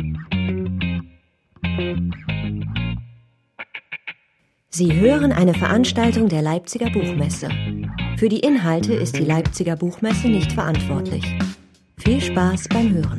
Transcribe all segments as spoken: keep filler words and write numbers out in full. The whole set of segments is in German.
Sie hören eine Veranstaltung der Leipziger Buchmesse. Für die Inhalte ist die Leipziger Buchmesse nicht verantwortlich. Viel Spaß beim Hören.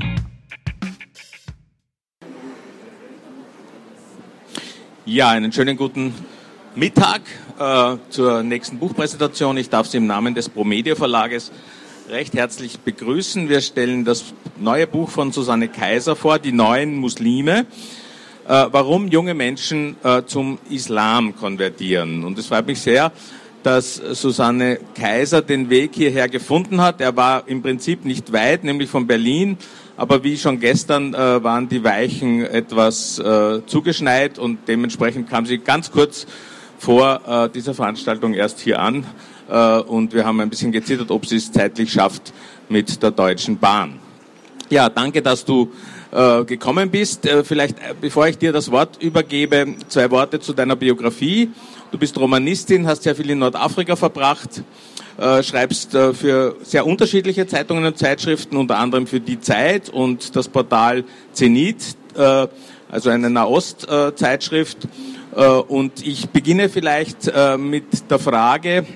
Ja, einen schönen guten Mittag äh, zur nächsten Buchpräsentation. Ich darf Sie im Namen des Promedia Verlages recht herzlich begrüßen. Wir stellen das neue Buch von Susanne Kaiser vor, Die neuen Muslime. Äh, warum junge Menschen äh, zum Islam konvertieren. Und es freut mich sehr, dass Susanne Kaiser den Weg hierher gefunden hat. Er war im Prinzip nicht weit, nämlich von Berlin, aber wie schon gestern äh, waren die Weichen etwas äh, zugeschneit und dementsprechend kam sie ganz kurz vor äh, dieser Veranstaltung erst hier an äh, und wir haben ein bisschen gezittert, ob sie es zeitlich schafft mit der Deutschen Bahn. Ja, danke, dass du äh, gekommen bist. Äh, vielleicht, äh, bevor ich dir das Wort übergebe, zwei Worte zu deiner Biografie. Du bist Romanistin, hast sehr viel in Nordafrika verbracht, äh, schreibst äh, für sehr unterschiedliche Zeitungen und Zeitschriften, unter anderem für Die Zeit und das Portal Zenit, äh, also eine Nahost-Zeitschrift. Äh, und ich beginne vielleicht äh, mit der Frage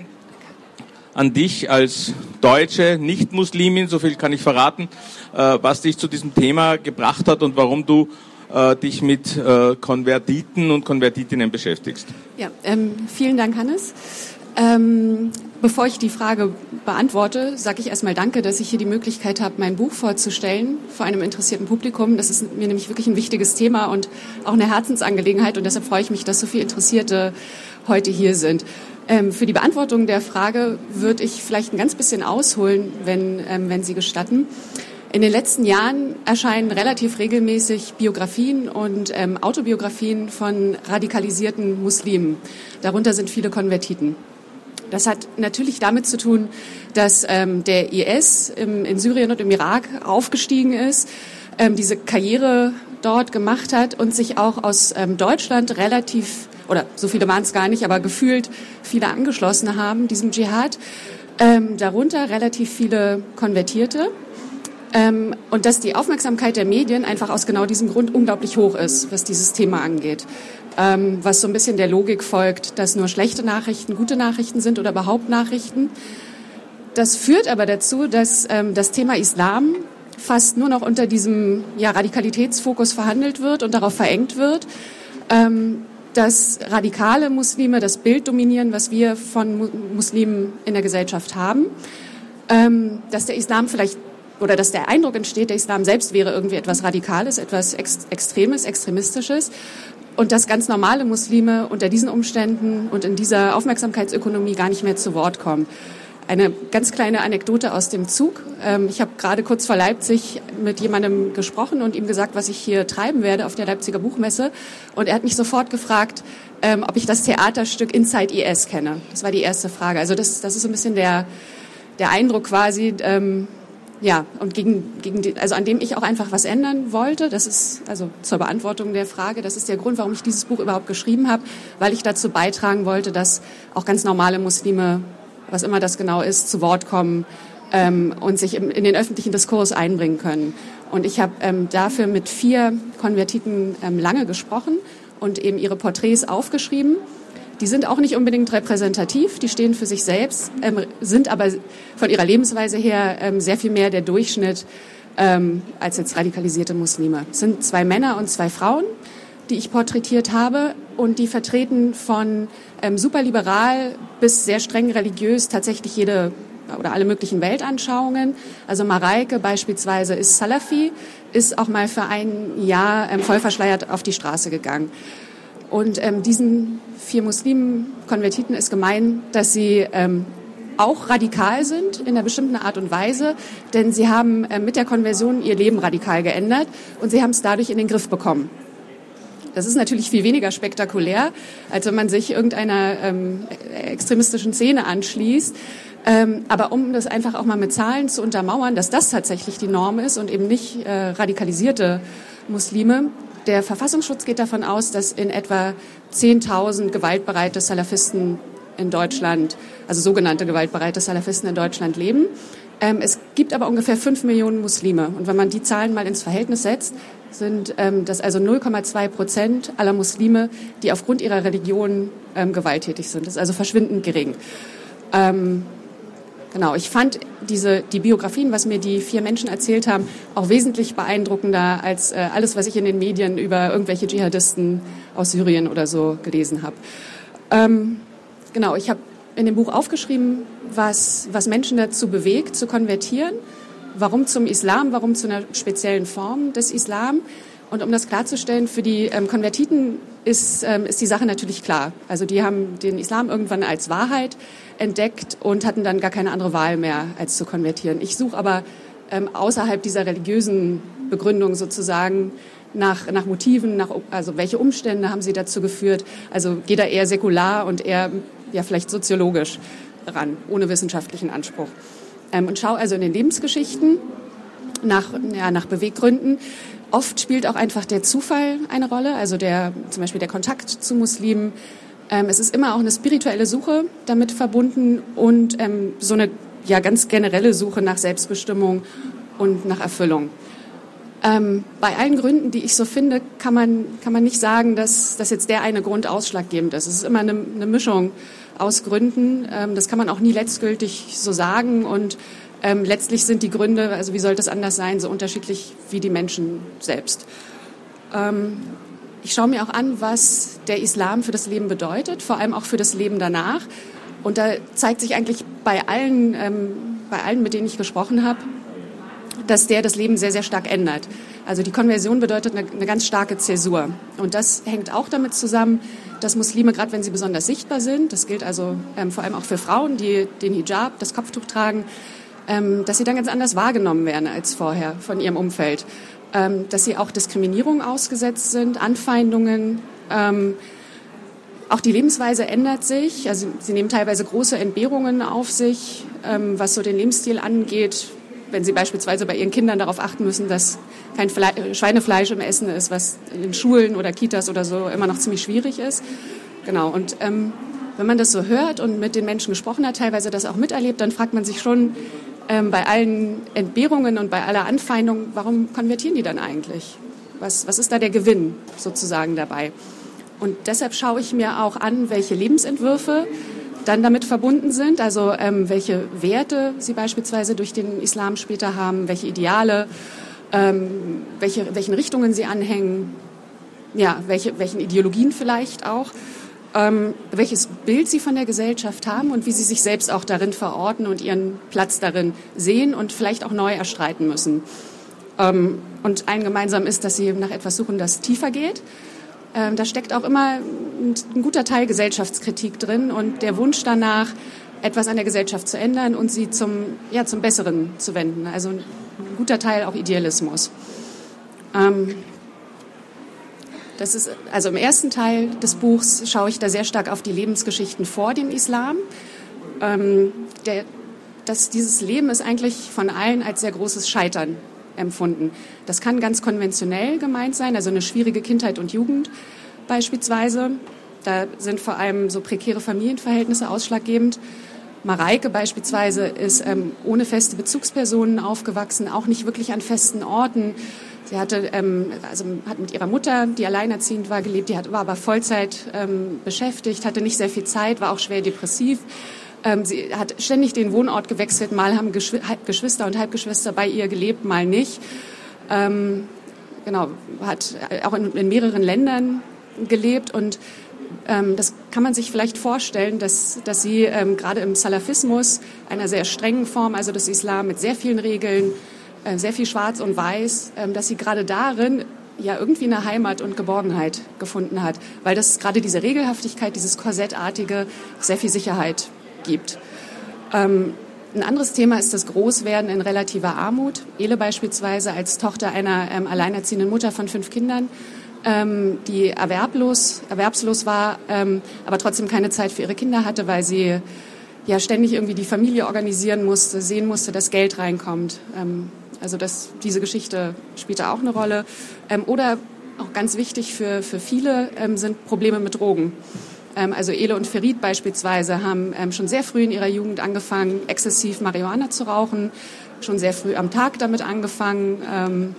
an dich als deutsche Nicht-Muslimin, so viel kann ich verraten, äh, was dich zu diesem Thema gebracht hat und warum du äh, dich mit äh, Konvertiten und Konvertitinnen beschäftigst. Ja, ähm, vielen Dank, Hannes. Ähm, bevor ich die Frage beantworte, sage ich erstmal Danke, dass ich hier die Möglichkeit habe, mein Buch vorzustellen vor einem interessierten Publikum. Das ist mir nämlich wirklich ein wichtiges Thema und auch eine Herzensangelegenheit und deshalb freue ich mich, dass so viele Interessierte heute hier sind. Ähm, für die Beantwortung der Frage würde ich vielleicht ein ganz bisschen ausholen, wenn, ähm, wenn Sie gestatten. In den letzten Jahren erscheinen relativ regelmäßig Biografien und ähm, Autobiografien von radikalisierten Muslimen. Darunter sind viele Konvertiten. Das hat natürlich damit zu tun, dass ähm, der I S im, in Syrien und im Irak aufgestiegen ist, ähm, diese Karriere dort gemacht hat und sich auch aus ähm, Deutschland relativ, oder so viele waren es gar nicht, aber gefühlt viele angeschlossen haben, diesem Dschihad. Ähm, darunter relativ viele Konvertierte. Ähm, und dass die Aufmerksamkeit der Medien einfach aus genau diesem Grund unglaublich hoch ist, was dieses Thema angeht. Ähm, was so ein bisschen der Logik folgt, dass nur schlechte Nachrichten gute Nachrichten sind oder überhaupt Nachrichten. Das führt aber dazu, dass ähm, das Thema Islam fast nur noch unter diesem ja, Radikalitätsfokus verhandelt wird und darauf verengt wird, ähm, dass radikale Muslime das Bild dominieren, was wir von Mu- Muslimen in der Gesellschaft haben, ähm, dass der Islam vielleicht oder dass der Eindruck entsteht, der Islam selbst wäre irgendwie etwas Radikales, etwas Ex- Extremes, Extremistisches und dass ganz normale Muslime unter diesen Umständen und in dieser Aufmerksamkeitsökonomie gar nicht mehr zu Wort kommen. Eine ganz kleine Anekdote aus dem Zug. Ich habe gerade kurz vor Leipzig mit jemandem gesprochen und ihm gesagt, was ich hier treiben werde auf der Leipziger Buchmesse. Und er hat mich sofort gefragt, ob ich das Theaterstück Inside I S kenne. Das war die erste Frage. Also das, das ist so ein bisschen der, der Eindruck quasi, ähm, ja, und gegen, gegen die, also an dem ich auch einfach was ändern wollte. Das ist also zur Beantwortung der Frage. Das ist der Grund, warum ich dieses Buch überhaupt geschrieben habe, weil ich dazu beitragen wollte, dass auch ganz normale Muslime, was immer das genau ist, zu Wort kommen ähm, und sich im, in den öffentlichen Diskurs einbringen können. Und ich habe ähm, dafür mit vier Konvertiten ähm, lange gesprochen und eben ihre Porträts aufgeschrieben. Die sind auch nicht unbedingt repräsentativ, die stehen für sich selbst, ähm, sind aber von ihrer Lebensweise her ähm, sehr viel mehr der Durchschnitt ähm, als jetzt radikalisierte Muslime. Es sind zwei Männer und zwei Frauen, die ich porträtiert habe und die vertreten von ähm, superliberal bis sehr streng religiös tatsächlich jede oder alle möglichen Weltanschauungen. Also Mareike beispielsweise ist Salafi, ist auch mal für ein Jahr ähm, voll verschleiert auf die Straße gegangen. Und ähm, diesen vier Muslimen-Konvertiten ist gemein, dass sie ähm, auch radikal sind in einer bestimmten Art und Weise, denn sie haben äh, mit der Konversion ihr Leben radikal geändert und sie haben es dadurch in den Griff bekommen. Das ist natürlich viel weniger spektakulär, als wenn man sich irgendeiner ähm, extremistischen Szene anschließt. Ähm, aber um das einfach auch mal mit Zahlen zu untermauern, dass das tatsächlich die Norm ist und eben nicht äh, radikalisierte Muslime. Der Verfassungsschutz geht davon aus, dass in etwa zehntausend gewaltbereite Salafisten in Deutschland, also sogenannte gewaltbereite Salafisten in Deutschland leben. Ähm, es gibt aber ungefähr fünf Millionen Muslime. Und wenn man die Zahlen mal ins Verhältnis setzt, sind ähm, das also null Komma zwei Prozent aller Muslime, die aufgrund ihrer Religion ähm, gewalttätig sind. Das ist also verschwindend gering. Ähm, genau, ich fand diese, die Biografien, was mir die vier Menschen erzählt haben, auch wesentlich beeindruckender als äh, alles, was ich in den Medien über irgendwelche Dschihadisten aus Syrien oder so gelesen habe. Ähm, genau, ich habe in dem Buch aufgeschrieben, was, was Menschen dazu bewegt, zu konvertieren. Warum zum Islam, warum zu einer speziellen Form des Islam. Und um das klarzustellen, für die ähm, Konvertiten ist, ähm, ist die Sache natürlich klar. Also die haben den Islam irgendwann als Wahrheit entdeckt und hatten dann gar keine andere Wahl mehr, als zu konvertieren. Ich suche aber ähm, außerhalb dieser religiösen Begründung sozusagen nach, nach Motiven, nach, also welche Umstände haben sie dazu geführt. Also gehe da eher säkular und eher ja, vielleicht soziologisch ran, ohne wissenschaftlichen Anspruch. Ähm, und schaue also in den Lebensgeschichten nach, ja, nach Beweggründen. Oft spielt auch einfach der Zufall eine Rolle, also der, zum Beispiel der Kontakt zu Muslimen. Ähm, es ist immer auch eine spirituelle Suche damit verbunden und ähm, so eine ja, ganz generelle Suche nach Selbstbestimmung und nach Erfüllung. Ähm, bei allen Gründen, die ich so finde, kann man, kann man nicht sagen, dass, dass jetzt der eine Grund ausschlaggebend ist. Es ist immer eine, eine Mischung aus Gründen. Ähm, das kann man auch nie letztgültig so sagen. Und ähm, letztlich sind die Gründe, also wie soll das anders sein, so unterschiedlich wie die Menschen selbst. Ähm, ich schaue mir auch an, was der Islam für das Leben bedeutet, vor allem auch für das Leben danach. Und da zeigt sich eigentlich bei allen, ähm, bei allen, mit denen ich gesprochen habe, dass der das Leben sehr, sehr stark ändert. Also die Konversion bedeutet eine, eine ganz starke Zäsur. Und das hängt auch damit zusammen, dass Muslime, gerade wenn sie besonders sichtbar sind, das gilt also ähm, vor allem auch für Frauen, die den Hijab, das Kopftuch tragen, ähm, dass sie dann ganz anders wahrgenommen werden als vorher von ihrem Umfeld. Ähm, dass sie auch Diskriminierung ausgesetzt sind, Anfeindungen. Ähm, auch die Lebensweise ändert sich. Also sie nehmen teilweise große Entbehrungen auf sich, ähm, was so den Lebensstil angeht. Wenn sie beispielsweise bei ihren Kindern darauf achten müssen, dass kein Fle- Schweinefleisch im Essen ist, was in den Schulen oder Kitas oder so immer noch ziemlich schwierig ist. Genau. Und ähm, wenn man das so hört und mit den Menschen gesprochen hat, teilweise das auch miterlebt, dann fragt man sich schon ähm, bei allen Entbehrungen und bei aller Anfeindung, warum konvertieren die dann eigentlich? Was, was ist da der Gewinn sozusagen dabei? Und deshalb schaue ich mir auch an, welche Lebensentwürfe dann damit verbunden sind, also ähm, welche Werte sie beispielsweise durch den Islam später haben, welche Ideale, ähm, welche, welchen Richtungen sie anhängen, ja, welche, welchen Ideologien vielleicht auch, ähm, welches Bild sie von der Gesellschaft haben und wie sie sich selbst auch darin verorten und ihren Platz darin sehen und vielleicht auch neu erstreiten müssen. Ähm, und allen gemeinsam ist, dass sie nach etwas suchen, das tiefer geht. Ähm, da steckt auch immer ein, ein guter Teil Gesellschaftskritik drin und der Wunsch danach, etwas an der Gesellschaft zu ändern und sie zum, ja, zum Besseren zu wenden. Also ein guter Teil auch Idealismus. Ähm, das ist, also im ersten Teil des Buchs schaue ich da sehr stark auf die Lebensgeschichten vor dem Islam. Ähm, der, das, dieses Leben ist eigentlich von allen als sehr großes Scheitern empfunden. Das kann ganz konventionell gemeint sein, also eine schwierige Kindheit und Jugend beispielsweise. Da sind vor allem so prekäre Familienverhältnisse ausschlaggebend. Mareike beispielsweise ist ähm, ohne feste Bezugspersonen aufgewachsen, auch nicht wirklich an festen Orten. Sie hatte, ähm, also hat mit ihrer Mutter, die alleinerziehend war, gelebt, die hat, war aber Vollzeit ähm, beschäftigt, hatte nicht sehr viel Zeit, war auch schwer depressiv. Ähm, sie hat ständig den Wohnort gewechselt, mal haben Geschw- Geschwister und Halbgeschwister bei ihr gelebt, mal nicht. Ähm, genau, hat auch in, in mehreren Ländern gelebt und ähm, das kann man sich vielleicht vorstellen, dass, dass sie ähm, gerade im Salafismus, einer sehr strengen Form, also des Islam mit sehr vielen Regeln, äh, sehr viel Schwarz und Weiß, ähm, dass sie gerade darin ja irgendwie eine Heimat und Geborgenheit gefunden hat, weil das gerade diese Regelhaftigkeit, dieses Korsettartige sehr viel Sicherheit gibt. Ähm, ein anderes Thema ist das Großwerden in relativer Armut. Ele beispielsweise als Tochter einer ähm, alleinerziehenden Mutter von fünf Kindern, ähm, die erwerblos, erwerbslos war, ähm, aber trotzdem keine Zeit für ihre Kinder hatte, weil sie ja ständig irgendwie die Familie organisieren musste, sehen musste, dass Geld reinkommt. Ähm, also das, diese Geschichte spielt da auch eine Rolle. Ähm, oder auch ganz wichtig für, für viele ähm, sind Probleme mit Drogen. Ähm, also Ele und Ferit beispielsweise haben ähm, schon sehr früh in ihrer Jugend angefangen, exzessiv Marihuana zu rauchen, schon sehr früh am Tag damit angefangen, ähm,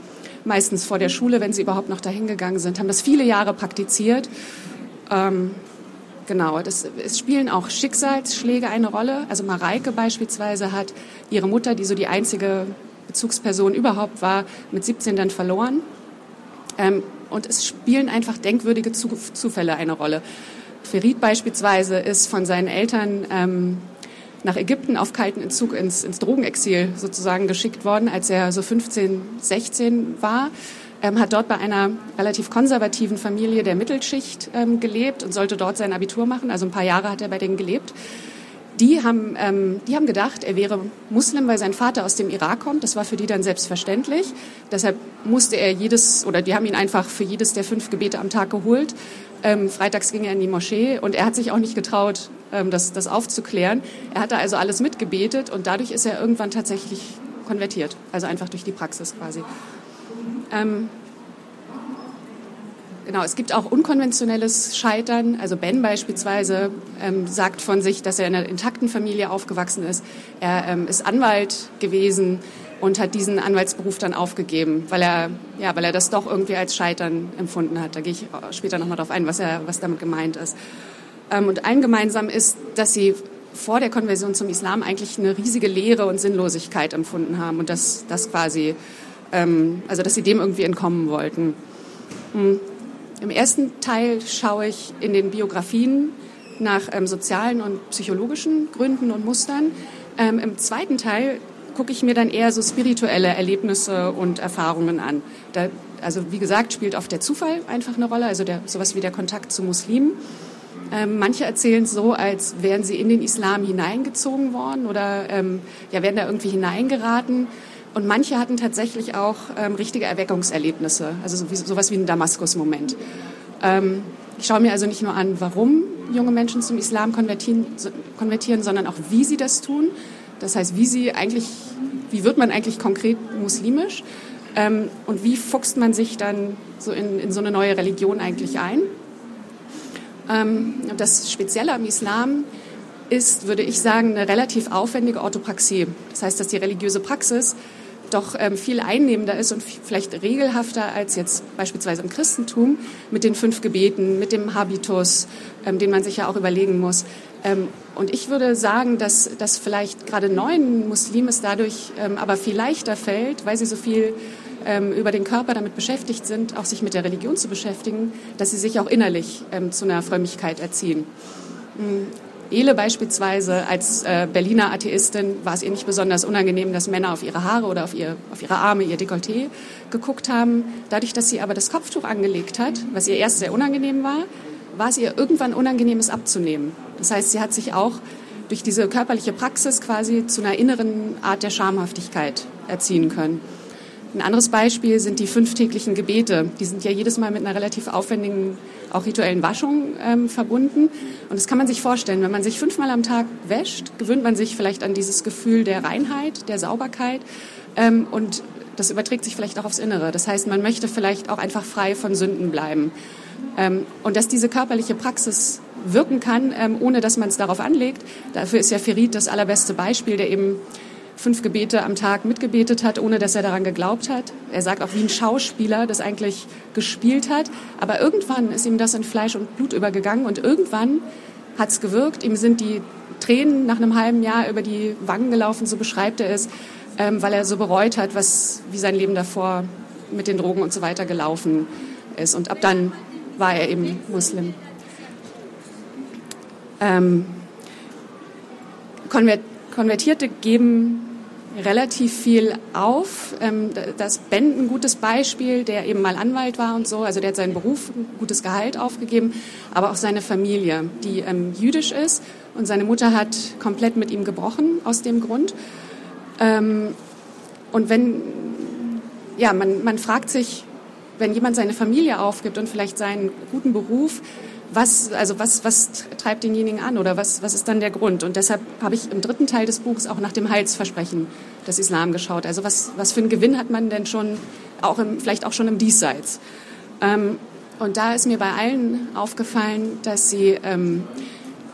meistens vor der Schule, wenn sie überhaupt noch dahin gegangen sind, haben das viele Jahre praktiziert. Ähm, genau, das, es spielen auch Schicksalsschläge eine Rolle. Also Mareike beispielsweise hat ihre Mutter, die so die einzige Bezugsperson überhaupt war, mit siebzehn dann verloren. Ähm, und es spielen einfach denkwürdige Zu- Zufälle eine Rolle. Ferit beispielsweise ist von seinen Eltern ähm, nach Ägypten auf kalten Entzug ins, ins Drogenexil sozusagen geschickt worden, als er so fünfzehn, sechzehn war. Ähm, hat dort bei einer relativ konservativen Familie der Mittelschicht ähm, gelebt und sollte dort sein Abitur machen. Also ein paar Jahre hat er bei denen gelebt. Die haben, ähm, die haben gedacht, er wäre Muslim, weil sein Vater aus dem Irak kommt. Das war für die dann selbstverständlich. Deshalb musste er jedes, oder die haben ihn einfach für jedes der fünf Gebete am Tag geholt. Ähm, freitags ging er in die Moschee und er hat sich auch nicht getraut, ähm, das, das aufzuklären. Er hatte also alles mitgebetet und dadurch ist er irgendwann tatsächlich konvertiert. Also einfach durch die Praxis quasi. Ähm, genau, es gibt auch unkonventionelles Scheitern. Also Ben beispielsweise ähm, sagt von sich, dass er in einer intakten Familie aufgewachsen ist. Er ähm, ist Anwalt gewesen und hat diesen Anwaltsberuf dann aufgegeben, weil er, ja, weil er das doch irgendwie als Scheitern empfunden hat. Da gehe ich später nochmal drauf ein, was, er, was damit gemeint ist. Ähm, und allen gemeinsam ist, dass sie vor der Konversion zum Islam eigentlich eine riesige Leere und Sinnlosigkeit empfunden haben und das, das quasi, ähm, also dass sie dem irgendwie entkommen wollten. Hm. Im ersten Teil schaue ich in den Biografien nach ähm, sozialen und psychologischen Gründen und Mustern. Ähm, Im zweiten Teil gucke ich mir dann eher so spirituelle Erlebnisse und Erfahrungen an. Da, also wie gesagt, spielt oft der Zufall einfach eine Rolle, also der, sowas wie der Kontakt zu Muslimen. Ähm, manche erzählen es so, als wären sie in den Islam hineingezogen worden oder ähm, ja, wären da irgendwie hineingeraten. Und manche hatten tatsächlich auch ähm, richtige Erweckungserlebnisse, also so wie, sowas wie ein Damaskus-Moment. Ähm, ich schaue mir also nicht nur an, warum junge Menschen zum Islam konvertieren, konvertieren, sondern auch, wie sie das tun. Das heißt, wie sie eigentlich, wie wird man eigentlich konkret muslimisch ähm, und wie fuchst man sich dann so in, in so eine neue Religion eigentlich ein? Ähm, das Spezielle am Islam ist, würde ich sagen, eine relativ aufwendige Orthopraxie. Das heißt, dass die religiöse Praxis doch ähm, viel einnehmender ist und vielleicht regelhafter als jetzt beispielsweise im Christentum mit den fünf Gebeten, mit dem Habitus, ähm, den man sich ja auch überlegen muss. Ähm, und ich würde sagen, dass, dass vielleicht gerade neuen Muslimen es dadurch ähm, aber viel leichter fällt, weil sie so viel ähm, über den Körper damit beschäftigt sind, auch sich mit der Religion zu beschäftigen, dass sie sich auch innerlich ähm, zu einer Frömmigkeit erziehen. Mhm. Ele beispielsweise als äh, Berliner Atheistin war es ihr nicht besonders unangenehm, dass Männer auf ihre Haare oder auf, ihr, auf ihre Arme, ihr Dekolleté geguckt haben. Dadurch, dass sie aber das Kopftuch angelegt hat, was ihr erst sehr unangenehm war, war es ihr irgendwann unangenehm, es abzunehmen. Das heißt, sie hat sich auch durch diese körperliche Praxis quasi zu einer inneren Art der Schamhaftigkeit erziehen können. Ein anderes Beispiel sind die fünf täglichen Gebete. Die sind ja jedes Mal mit einer relativ aufwendigen, auch rituellen Waschung ähm, verbunden. Und das kann man sich vorstellen, wenn man sich fünfmal am Tag wäscht, gewöhnt man sich vielleicht an dieses Gefühl der Reinheit, der Sauberkeit. Ähm, und das überträgt sich vielleicht auch aufs Innere. Das heißt, man möchte vielleicht auch einfach frei von Sünden bleiben. Ähm, und dass diese körperliche Praxis wirken kann, ähm, ohne dass man es darauf anlegt, dafür ist ja Ferit das allerbeste Beispiel, der eben fünf Gebete am Tag mitgebetet hat, ohne dass er daran geglaubt hat. Er sagt auch wie ein Schauspieler, das eigentlich gespielt hat. Aber irgendwann ist ihm das in Fleisch und Blut übergegangen und irgendwann hat es gewirkt. Ihm sind die Tränen nach einem halben Jahr über die Wangen gelaufen, so beschreibt er es, ähm, weil er so bereut hat, was, wie sein Leben davor mit den Drogen und so weiter gelaufen ist. Und ab dann war er eben Muslim. Ähm, Konvert- Konvertierte geben relativ viel auf. Das Ben ein gutes Beispiel, der eben mal Anwalt war und so, also der hat seinen Beruf, ein gutes Gehalt aufgegeben, aber auch seine Familie, die ähm, jüdisch ist und seine Mutter hat komplett mit ihm gebrochen aus dem Grund. Ähm, und wenn, ja, man, man fragt sich, wenn jemand seine Familie aufgibt und vielleicht seinen guten Beruf, Was, also was, was treibt denjenigen an oder was, was ist dann der Grund? Und deshalb habe ich im dritten Teil des Buchs auch nach dem Heilsversprechen des Islam geschaut. Also was, was für einen Gewinn hat man denn schon, auch im, vielleicht auch schon im Diesseits? Ähm, und da ist mir bei allen aufgefallen, dass sie ähm,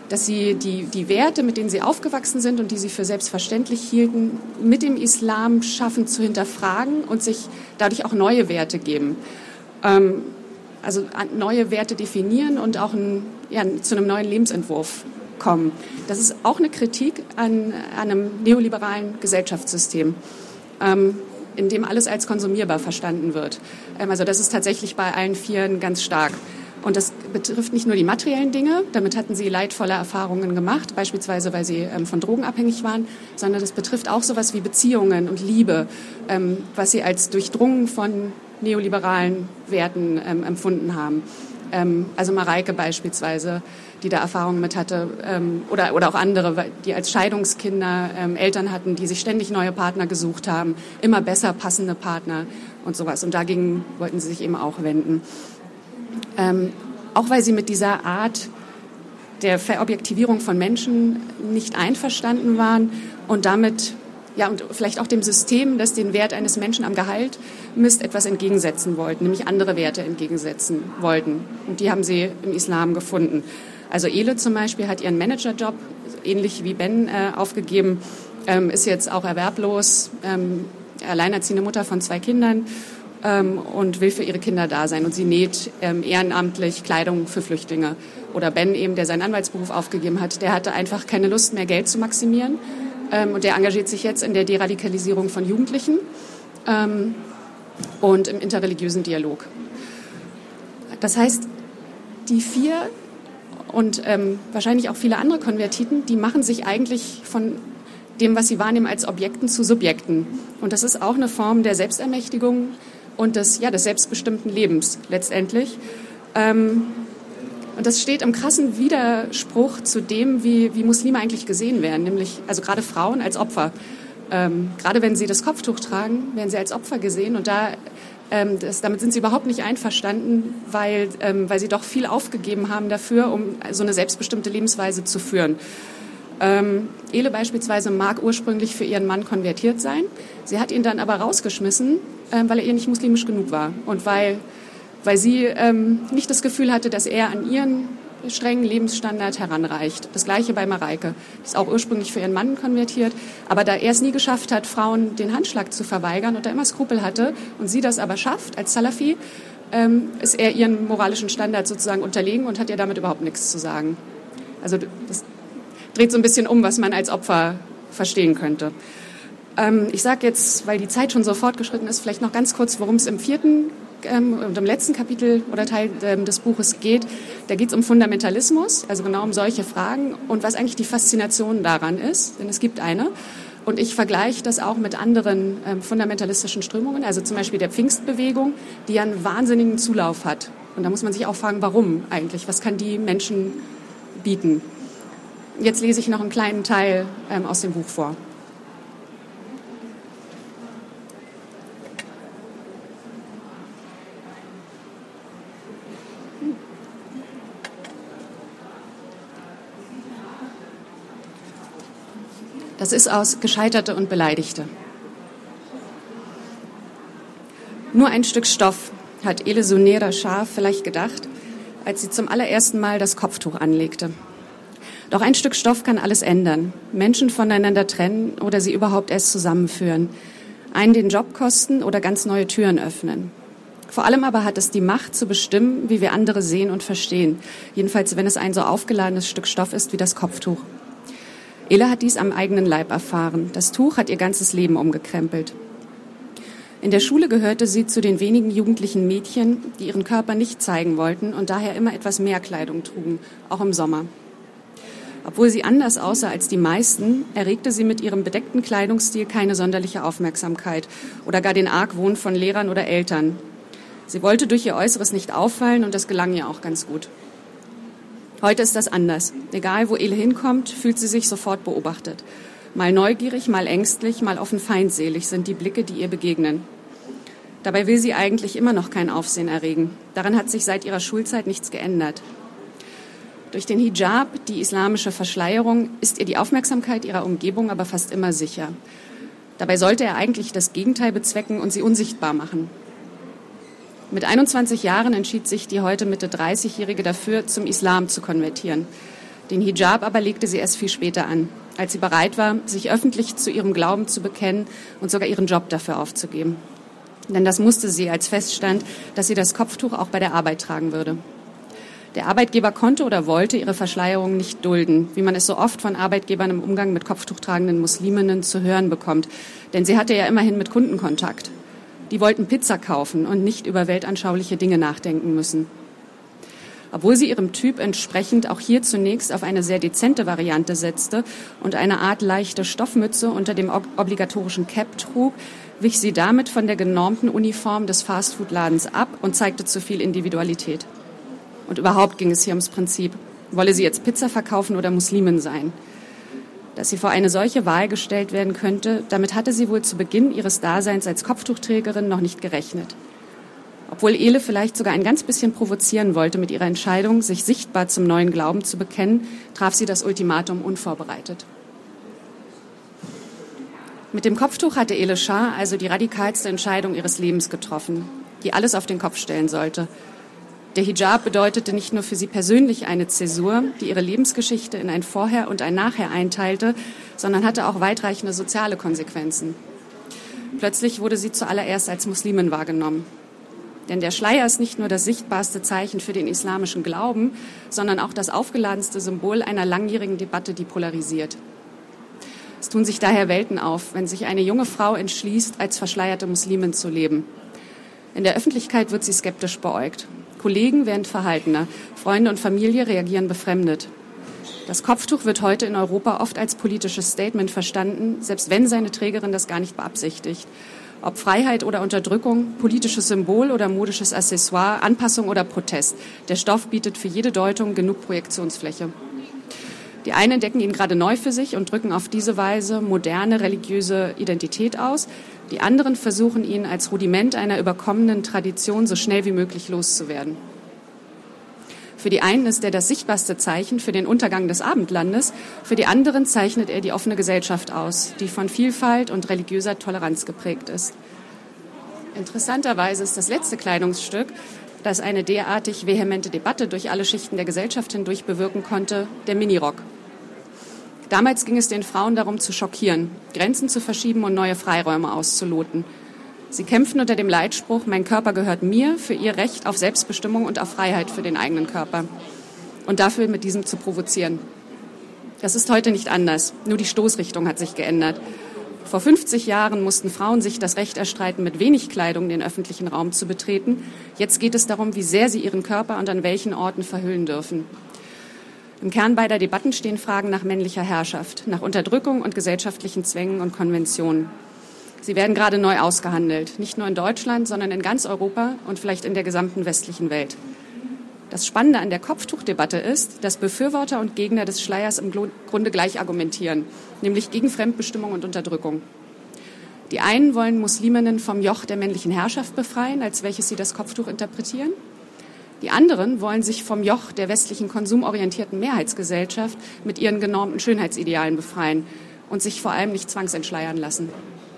dass sie die, die Werte, mit denen sie aufgewachsen sind und die sie für selbstverständlich hielten, mit dem Islam schaffen zu hinterfragen und sich dadurch auch neue Werte geben. Ähm, also neue Werte definieren und auch ein, ja, zu einem neuen Lebensentwurf kommen. Das ist auch eine Kritik an, an einem neoliberalen Gesellschaftssystem, ähm, in dem alles als konsumierbar verstanden wird. Ähm, also das ist tatsächlich bei allen Vieren ganz stark. Und das betrifft nicht nur die materiellen Dinge, damit hatten sie leidvolle Erfahrungen gemacht, beispielsweise weil sie ähm, von Drogen abhängig waren, sondern das betrifft auch sowas wie Beziehungen und Liebe, ähm, was sie als durchdrungen von neoliberalen Werten ähm, empfunden haben. Ähm, also Mareike beispielsweise, die da Erfahrungen mit hatte, ähm, oder, oder auch andere, die als Scheidungskinder ähm, Eltern hatten, die sich ständig neue Partner gesucht haben, immer besser passende Partner und sowas. Und dagegen wollten sie sich eben auch wenden. Ähm, auch weil sie mit dieser Art der Verobjektivierung von Menschen nicht einverstanden waren und damit, ja, und vielleicht auch dem System, das den Wert eines Menschen am Gehalt misst, etwas entgegensetzen wollten, nämlich andere Werte entgegensetzen wollten. Und die haben sie im Islam gefunden. Also Ele zum Beispiel hat ihren Managerjob, ähnlich wie Ben, äh, aufgegeben, ähm, ist jetzt auch erwerblos, ähm, alleinerziehende Mutter von zwei Kindern, und will für ihre Kinder da sein. Und sie näht ähm, ehrenamtlich Kleidung für Flüchtlinge. Oder Ben eben, der seinen Anwaltsberuf aufgegeben hat, der hatte einfach keine Lust mehr, Geld zu maximieren. Ähm, und der engagiert sich jetzt in der Deradikalisierung von Jugendlichen ähm, und im interreligiösen Dialog. Das heißt, die vier und ähm, wahrscheinlich auch viele andere Konvertiten, die machen sich eigentlich von dem, was sie wahrnehmen, als Objekten zu Subjekten. Und das ist auch eine Form der Selbstermächtigung und des, ja, des selbstbestimmten Lebens letztendlich. Ähm, und das steht im krassen Widerspruch zu dem, wie, wie Muslime eigentlich gesehen werden, nämlich also gerade Frauen als Opfer. Ähm, gerade wenn sie das Kopftuch tragen, werden sie als Opfer gesehen und da, ähm, das, damit sind sie überhaupt nicht einverstanden, weil, ähm, weil sie doch viel aufgegeben haben dafür, um so eine selbstbestimmte Lebensweise zu führen. Ähm, Ele beispielsweise mag ursprünglich für ihren Mann konvertiert sein. Sie hat ihn dann aber rausgeschmissen, ähm, weil er ihr nicht muslimisch genug war und weil, weil sie ähm, nicht das Gefühl hatte, dass er an ihren strengen Lebensstandard heranreicht. Das Gleiche bei Mareike. Die ist auch ursprünglich für ihren Mann konvertiert, aber da er es nie geschafft hat, Frauen den Handschlag zu verweigern und da immer Skrupel hatte und sie das aber schafft als Salafi, ähm, ist er ihren moralischen Standard sozusagen unterlegen und hat ihr damit überhaupt nichts zu sagen. Also das dreht so ein bisschen um, was man als Opfer verstehen könnte. Ähm, ich sage jetzt, weil die Zeit schon so fortgeschritten ist, vielleicht noch ganz kurz, worum es im vierten ähm, und im letzten Kapitel oder Teil ähm, des Buches geht. Da geht es um Fundamentalismus, also genau um solche Fragen und was eigentlich die Faszination daran ist, denn es gibt eine. Und ich vergleiche das auch mit anderen ähm, fundamentalistischen Strömungen, also zum Beispiel der Pfingstbewegung, die ja einen wahnsinnigen Zulauf hat. Und da muss man sich auch fragen, warum eigentlich? Was kann die Menschen bieten? Jetzt lese ich noch einen kleinen Teil ähm, aus dem Buch vor. Das ist aus Gescheiterte und Beleidigte. Nur ein Stück Stoff, hat Ele Sunera Shah vielleicht gedacht, als sie zum allerersten Mal das Kopftuch anlegte. Doch ein Stück Stoff kann alles ändern, Menschen voneinander trennen oder sie überhaupt erst zusammenführen, einen den Job kosten oder ganz neue Türen öffnen. Vor allem aber hat es die Macht zu bestimmen, wie wir andere sehen und verstehen, jedenfalls wenn es ein so aufgeladenes Stück Stoff ist wie das Kopftuch. Ele hat dies am eigenen Leib erfahren. Das Tuch hat ihr ganzes Leben umgekrempelt. In der Schule gehörte sie zu den wenigen jugendlichen Mädchen, die ihren Körper nicht zeigen wollten und daher immer etwas mehr Kleidung trugen, auch im Sommer. Obwohl sie anders aussah als die meisten, erregte sie mit ihrem bedeckten Kleidungsstil keine sonderliche Aufmerksamkeit oder gar den Argwohn von Lehrern oder Eltern. Sie wollte durch ihr Äußeres nicht auffallen und das gelang ihr auch ganz gut. Heute ist das anders. Egal, wo Ele hinkommt, fühlt sie sich sofort beobachtet. Mal neugierig, mal ängstlich, mal offen feindselig sind die Blicke, die ihr begegnen. Dabei will sie eigentlich immer noch kein Aufsehen erregen. Daran hat sich seit ihrer Schulzeit nichts geändert. Durch den Hijab, die islamische Verschleierung, ist ihr die Aufmerksamkeit ihrer Umgebung aber fast immer sicher. Dabei sollte er eigentlich das Gegenteil bezwecken und sie unsichtbar machen. Mit einundzwanzig Jahren entschied sich die heute Mitte dreißigjährige dafür, zum Islam zu konvertieren. Den Hijab aber legte sie erst viel später an, als sie bereit war, sich öffentlich zu ihrem Glauben zu bekennen und sogar ihren Job dafür aufzugeben. Denn das musste sie, als feststand, dass sie das Kopftuch auch bei der Arbeit tragen würde. Der Arbeitgeber konnte oder wollte ihre Verschleierung nicht dulden, wie man es so oft von Arbeitgebern im Umgang mit kopftuchtragenden Musliminnen zu hören bekommt. Denn sie hatte ja immerhin mit Kunden Kontakt. Die wollten Pizza kaufen und nicht über weltanschauliche Dinge nachdenken müssen. Obwohl sie ihrem Typ entsprechend auch hier zunächst auf eine sehr dezente Variante setzte und eine Art leichte Stoffmütze unter dem obligatorischen Cap trug, wich sie damit von der genormten Uniform des Fastfood-Ladens ab und zeigte zu viel Individualität. Und überhaupt ging es hier ums Prinzip, wolle sie jetzt Pizza verkaufen oder Muslimin sein? Dass sie vor eine solche Wahl gestellt werden könnte, damit hatte sie wohl zu Beginn ihres Daseins als Kopftuchträgerin noch nicht gerechnet. Obwohl Ele vielleicht sogar ein ganz bisschen provozieren wollte mit ihrer Entscheidung, sich sichtbar zum neuen Glauben zu bekennen, traf sie das Ultimatum unvorbereitet. Mit dem Kopftuch hatte Ele Shah also die radikalste Entscheidung ihres Lebens getroffen, die alles auf den Kopf stellen sollte. Der Hijab bedeutete nicht nur für sie persönlich eine Zäsur, die ihre Lebensgeschichte in ein Vorher und ein Nachher einteilte, sondern hatte auch weitreichende soziale Konsequenzen. Plötzlich wurde sie zuallererst als Muslimin wahrgenommen. Denn der Schleier ist nicht nur das sichtbarste Zeichen für den islamischen Glauben, sondern auch das aufgeladenste Symbol einer langjährigen Debatte, die polarisiert. Es tun sich daher Welten auf, wenn sich eine junge Frau entschließt, als verschleierte Muslimin zu leben. In der Öffentlichkeit wird sie skeptisch beäugt. Kollegen werden verhaltener, Freunde und Familie reagieren befremdet. Das Kopftuch wird heute in Europa oft als politisches Statement verstanden, selbst wenn seine Trägerin das gar nicht beabsichtigt. Ob Freiheit oder Unterdrückung, politisches Symbol oder modisches Accessoire, Anpassung oder Protest. Der Stoff bietet für jede Deutung genug Projektionsfläche. Die einen entdecken ihn gerade neu für sich und drücken auf diese Weise moderne religiöse Identität aus. Die anderen versuchen ihn als Rudiment einer überkommenen Tradition so schnell wie möglich loszuwerden. Für die einen ist er das sichtbarste Zeichen für den Untergang des Abendlandes. Für die anderen zeichnet er die offene Gesellschaft aus, die von Vielfalt und religiöser Toleranz geprägt ist. Interessanterweise ist das letzte Kleidungsstück, das eine derartig vehemente Debatte durch alle Schichten der Gesellschaft hindurch bewirken konnte, der Minirock. Damals ging es den Frauen darum zu schockieren, Grenzen zu verschieben und neue Freiräume auszuloten. Sie kämpften unter dem Leitspruch, mein Körper gehört mir, für ihr Recht auf Selbstbestimmung und auf Freiheit für den eigenen Körper. Und dafür mit diesem zu provozieren. Das ist heute nicht anders, nur die Stoßrichtung hat sich geändert. Vor fünfzig Jahren mussten Frauen sich das Recht erstreiten, mit wenig Kleidung den öffentlichen Raum zu betreten. Jetzt geht es darum, wie sehr sie ihren Körper und an welchen Orten verhüllen dürfen. Im Kern beider Debatten stehen Fragen nach männlicher Herrschaft, nach Unterdrückung und gesellschaftlichen Zwängen und Konventionen. Sie werden gerade neu ausgehandelt, nicht nur in Deutschland, sondern in ganz Europa und vielleicht in der gesamten westlichen Welt. Das Spannende an der Kopftuchdebatte ist, dass Befürworter und Gegner des Schleiers im Grunde gleich argumentieren, nämlich gegen Fremdbestimmung und Unterdrückung. Die einen wollen Musliminnen vom Joch der männlichen Herrschaft befreien, als welches sie das Kopftuch interpretieren. Die anderen wollen sich vom Joch der westlichen konsumorientierten Mehrheitsgesellschaft mit ihren genormten Schönheitsidealen befreien und sich vor allem nicht zwangsentschleiern lassen.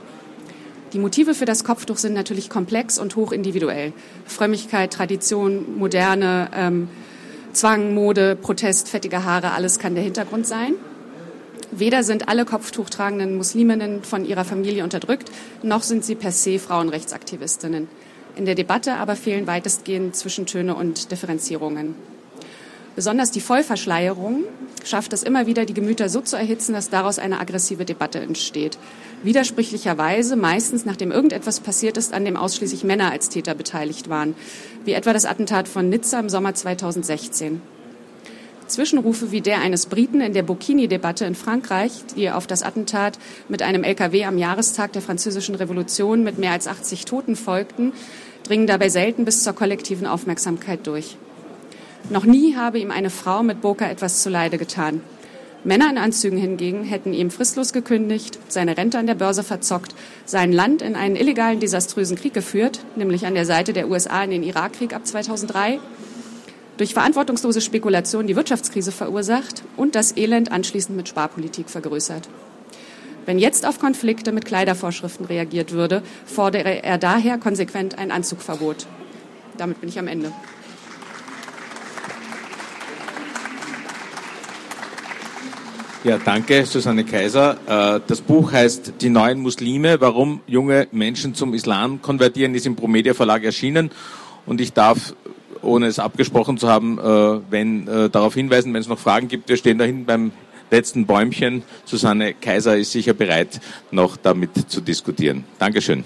Die Motive für das Kopftuch sind natürlich komplex und hochindividuell. Frömmigkeit, Tradition, Moderne, ähm, Zwang, Mode, Protest, fettige Haare, alles kann der Hintergrund sein. Weder sind alle kopftuchtragenden Musliminnen von ihrer Familie unterdrückt, noch sind sie per se Frauenrechtsaktivistinnen. In der Debatte aber fehlen weitestgehend Zwischentöne und Differenzierungen. Besonders die Vollverschleierung schafft es immer wieder, die Gemüter so zu erhitzen, dass daraus eine aggressive Debatte entsteht. Widersprüchlicherweise, meistens nachdem irgendetwas passiert ist, an dem ausschließlich Männer als Täter beteiligt waren, wie etwa das Attentat von Nizza im Sommer zweitausendsechzehn. Zwischenrufe wie der eines Briten in der Burkini-Debatte in Frankreich, die auf das Attentat mit einem L K W am Jahrestag der Französischen Revolution mit mehr als achtzig Toten folgten, dringen dabei selten bis zur kollektiven Aufmerksamkeit durch. Noch nie habe ihm eine Frau mit Burka etwas zuleide getan. Männer in Anzügen hingegen hätten ihm fristlos gekündigt, seine Rente an der Börse verzockt, sein Land in einen illegalen, desaströsen Krieg geführt, nämlich an der Seite der U S A in den Irakkrieg ab zweitausenddrei, durch verantwortungslose Spekulation die Wirtschaftskrise verursacht und das Elend anschließend mit Sparpolitik vergrößert. Wenn jetzt auf Konflikte mit Kleidervorschriften reagiert würde, fordere er daher konsequent ein Anzugverbot. Damit bin ich am Ende. Ja, danke, Susanne Kaiser. Das Buch heißt Die neuen Muslime, warum junge Menschen zum Islam konvertieren, ist im Promedia Verlag erschienen. Und ich darf, ohne es abgesprochen zu haben, wenn darauf hinweisen, wenn es noch Fragen gibt, wir stehen da hinten beim letzten Bäumchen. Susanne Kaiser ist sicher bereit, noch damit zu diskutieren. Dankeschön.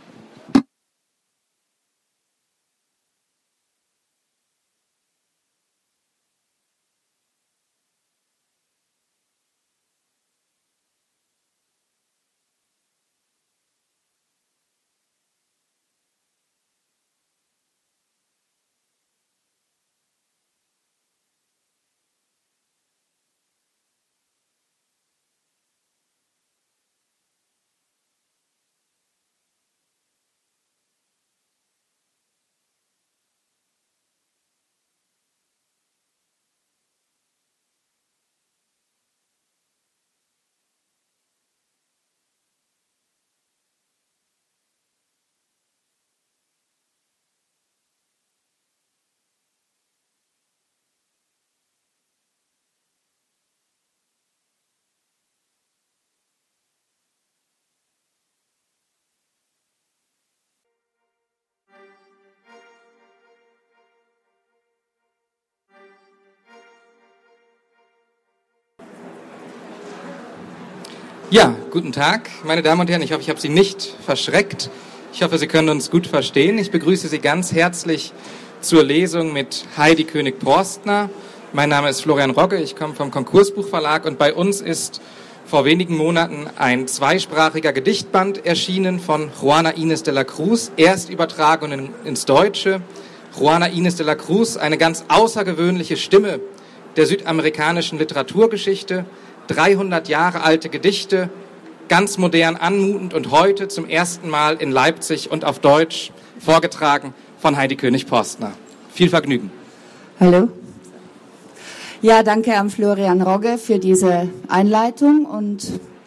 Ja, guten Tag, meine Damen und Herren. Ich hoffe, ich habe Sie nicht verschreckt. Ich hoffe, Sie können uns gut verstehen. Ich begrüße Sie ganz herzlich zur Lesung mit Heidi König-Porstner. Mein Name ist Florian Rogge, ich komme vom Konkursbuchverlag und bei uns ist vor wenigen Monaten ein zweisprachiger Gedichtband erschienen von Juana Inés de la Cruz, erst übertragen in, ins Deutsche. Juana Inés de la Cruz, eine ganz außergewöhnliche Stimme der südamerikanischen Literaturgeschichte, dreihundert Jahre alte Gedichte, ganz modern anmutend und heute zum ersten Mal in Leipzig und auf Deutsch vorgetragen von Heidi König-Porstner. Viel Vergnügen. Hallo. Ja, danke an Florian Rogge für diese Einleitung und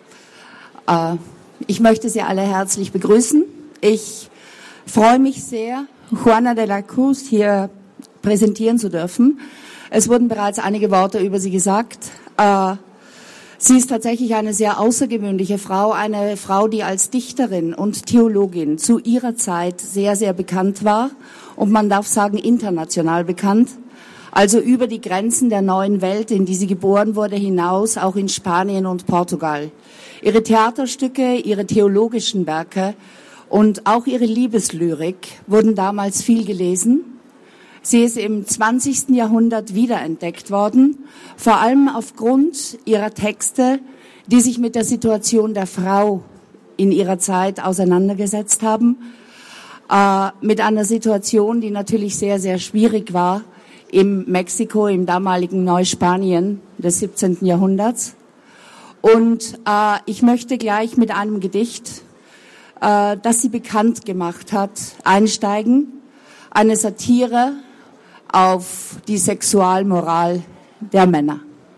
äh, ich möchte Sie alle herzlich begrüßen. Ich freue mich sehr, Juana de la Cruz hier präsentieren zu dürfen. Es wurden bereits einige Worte über sie gesagt. Äh, Sie ist tatsächlich eine sehr außergewöhnliche Frau, eine Frau, die als Dichterin und Theologin zu ihrer Zeit sehr, sehr bekannt war und man darf sagen international bekannt, also über die Grenzen der neuen Welt, in die sie geboren wurde, hinaus, auch in Spanien und Portugal. Ihre Theaterstücke, ihre theologischen Werke und auch ihre Liebeslyrik wurden damals viel gelesen. Sie ist im zwanzigsten Jahrhundert wiederentdeckt worden, vor allem aufgrund ihrer Texte, die sich mit der Situation der Frau in ihrer Zeit auseinandergesetzt haben, äh, mit einer Situation, die natürlich sehr, sehr schwierig war im Mexiko, im damaligen Neuspanien des siebzehnten Jahrhunderts. Und äh, ich möchte gleich mit einem Gedicht, äh, das sie bekannt gemacht hat, einsteigen, eine Satire auf die Sexualmoral der Männer.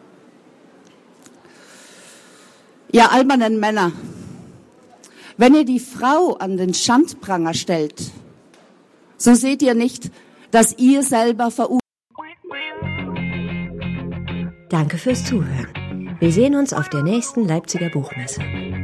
Ihr albernen Männer, wenn ihr die Frau an den Schandpranger stellt, so seht ihr nicht, dass ihr selber verurteilt. Danke fürs Zuhören. Wir sehen uns auf der nächsten Leipziger Buchmesse.